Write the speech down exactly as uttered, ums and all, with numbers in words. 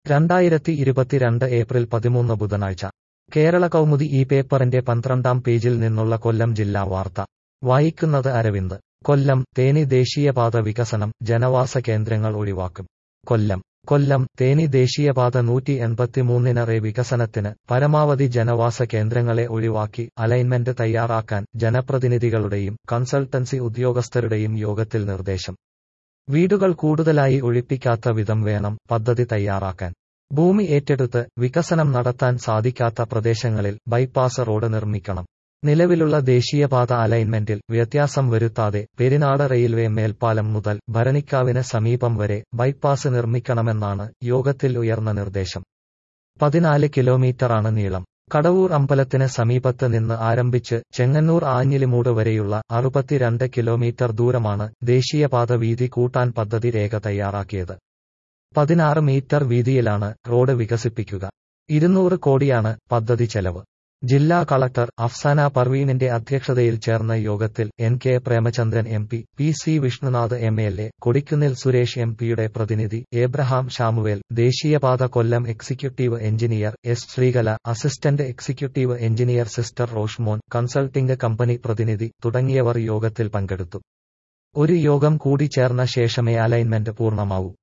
രണ്ടായിരത്തി ഇരുപത്തിരണ്ട് ഏപ്രിൽ പതിമൂന്ന് ബുധനാഴ്ച കേരള കൗമുദി ഈ പേപ്പറിന്റെ പന്ത്രണ്ടാം പേജിൽ നിന്നുള്ള കൊല്ലം ജില്ലാ വാർത്ത വായിക്കുന്നത് അരവിന്ദ്. കൊല്ലം തേനി ദേശീയപാത വികസനം, ജനവാസ കേന്ദ്രങ്ങൾ ഒഴിവാക്കും. കൊല്ലം കൊല്ലം തേനി ദേശീയപാത നൂറ്റി എൺപത്തിമൂന്നിന് റേ വികസനത്തിന് പരമാവധി ജനവാസ കേന്ദ്രങ്ങളെ ഒഴിവാക്കി അലൈൻമെന്റ് തയ്യാറാക്കാൻ ജനപ്രതിനിധികളുടെയും കൺസൾട്ടൻസി ഉദ്യോഗസ്ഥരുടെയും യോഗത്തിൽ നിർദ്ദേശം. വീടുകൾ കൂടുതലായി ഒഴിപ്പിക്കാത്ത വിധം വേണം പദ്ധതി തയ്യാറാക്കാൻ. ഭൂമി ഏറ്റെടുത്ത് വികസനം നടത്താൻ സാധിക്കാത്ത പ്രദേശങ്ങളിൽ ബൈപ്പാസ് റോഡ് നിർമ്മിക്കണം. നിലവിലുള്ള ദേശീയപാത അലൈൻമെന്റിൽ വ്യത്യാസം വരുത്താതെ പെരിനാട് റെയിൽവേ മേൽപ്പാലം മുതൽ ഭരണിക്കാവിന് സമീപം വരെ ബൈപ്പാസ് നിർമ്മിക്കണമെന്നാണ് യോഗത്തിൽ ഉയർന്ന നിർദ്ദേശം. പതിനാല് കിലോമീറ്ററാണ് നീളം. കടവൂർ അമ്പലത്തിന് സമീപത്ത് നിന്ന് ആരംഭിച്ച് ചെങ്ങന്നൂർ ആഞ്ഞിലിമൂട് വരെയുള്ള അറുപത്തിരണ്ട് കിലോമീറ്റർ ദൂരമാണ് ദേശീയപാത വീതി കൂട്ടാൻ പദ്ധതി രേഖ തയ്യാറാക്കിയത്. പതിനാറ് മീറ്റർ വീതിയിലാണ് റോഡ് വികസിപ്പിക്കുക. ഇരുന്നൂറ് കോടിയാണ് പദ്ധതി ചെലവ്. ജില്ലാ കളക്ടർ അഫ്സാന പർവീണിന്റെ അധ്യക്ഷതയിൽ ചേർന്ന യോഗത്തിൽ N K Premachandran M P, P C Vishnunath M L A, Kodikunnil Suresh M പിയുടെ പ്രതിനിധി ഏബ്രഹാം ഷാമുവേൽ, ദേശീയപാത Kollam executive engineer S Sreekala, assistant executive engineer sister Roshmon, consulting company പ്രതിനിധി തുടങ്ങിയവർ യോഗത്തിൽ പങ്കെടുത്തു. ഒരു യോഗം കൂടി ചേർന്ന ശേഷമേ അലൈൻമെന്റ് പൂർണ്ണമാവൂ.